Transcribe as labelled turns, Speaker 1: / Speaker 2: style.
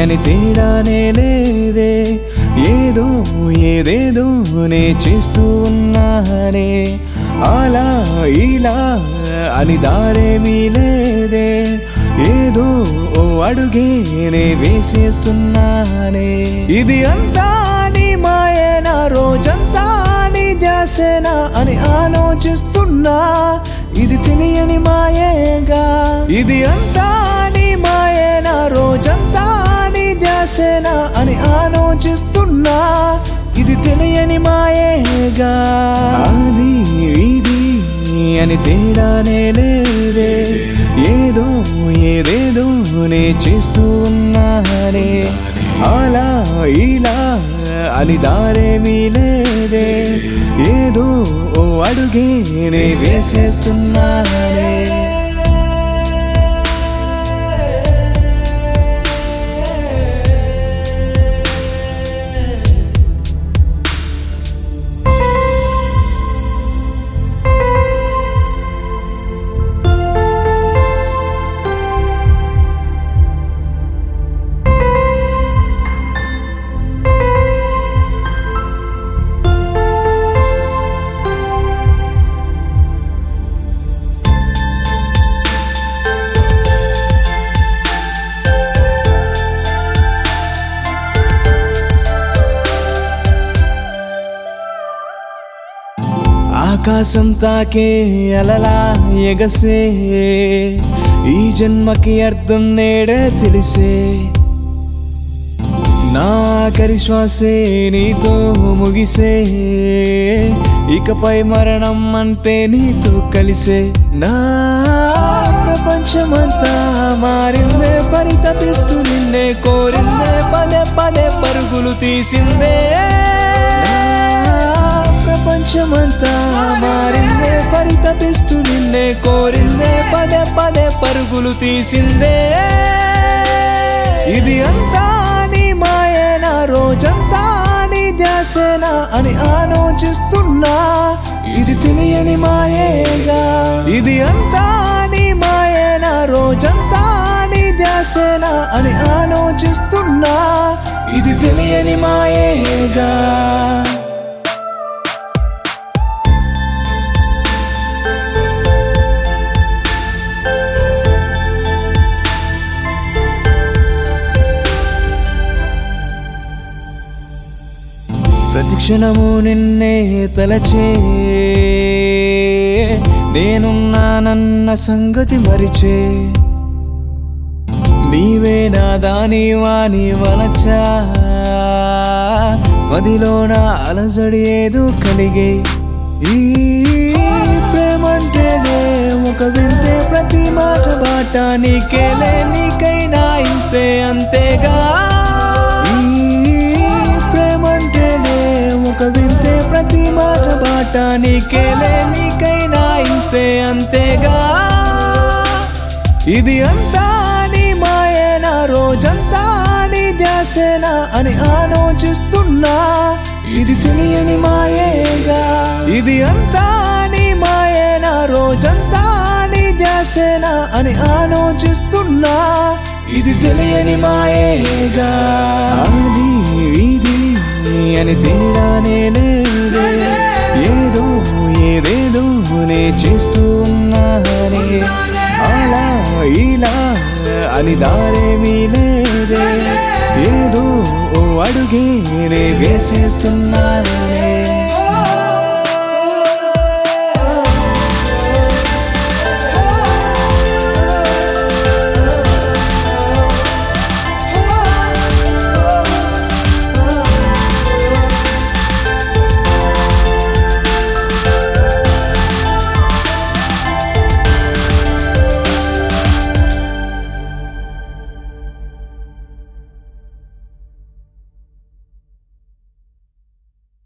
Speaker 1: అని తేడానే లేదే ఏదో ఏదేదో నే చేస్తూ ఉన్నానే అలా ఇలా అని దారేమీ లేదే ఏదో ఓ అడుగే నే వేసేస్తున్నానే ఇది అంతా నీ మాయేనా రోజంతా నీ ధ్యాసేనా అని ఆలోచిస్తున్నా ఇది తెలియని మాయేగా ఇది అంతా నీ మాయేనా రోజంతా నీ ధ్యాసేనా అని ఆలోచిస్తున్నా ఇది తెలియని మాయేగా అది ఇది అని తేడానే లేదే ఏదో ఏదేదో నే చేస్తూ ఉన్నానే అలా ఇలా అని దారేమీ లేదే ఏదో ఓ అడుగే నే వేసేస్తున్నానే ఆకాశం తాకే అలలా ఎగసే ఈ జన్మకి అర్థం నేడే తెలిసే నా ఆఖరి శ్వాసే నీతో ముగిసే ఇకపై మరణం అంటే నీతో కలిసే నా ప్రపంచమంతా మారిందే పరితపిస్తూ నిన్నే కోరిందే పదే పదే పరుగులు తీసిందే ప్రపంచమంతా మారిందే పరితపిస్తూ నిన్నే కోరిందే పదే పదే పరుగులు తీసిందే ఇది అంతా నీ మాయేనా రోజంతా నీ ధ్యాసేనా అని ఆలోచిస్తున్నా ఇది తెలియని మాయేగా ఇది అంతా నీ మాయేనా రోజంతా నీ ధ్యాసేనా అని ఆలోచిస్తున్నా ఇది తెలియని మాయేగా ప్రతిక్షణము నిన్నే తలచే నేనున్నానన్న సంగతి మరిచే నీవే నా దాని వాని వలచా మదిలోన అలజడి ఏదో కలిగే ఈ ప్రేమంటేనే ఒక వింతే ప్రతి మాట బాట నీకేలే నీకైనా ఇంతే అంతేగా ఒక వింతే ప్రతి మాట బాట నీకేలే నీకైనా ఇంతే అంతేగా ఇది అంతా నీ మాయేనా రోజంతా నీ ధ్యాసేనా అని ఆలోచిస్తున్నా ఇది తెలియని మాయేగా ఇది అంతా నీ మాయేనా రోజంతా నీ ధ్యాసేనా అని ఆలోచిస్తున్నా ఇది తెలియని మాయేగా అది ఇది అని తేడానే లేదే ఏదో ఏదేదో నే చేస్తూ ఉన్నానే అలా ఇలా అని దారేమీ లేదే ఏదో ఓ అడుగే నే వేసేస్తున్నానే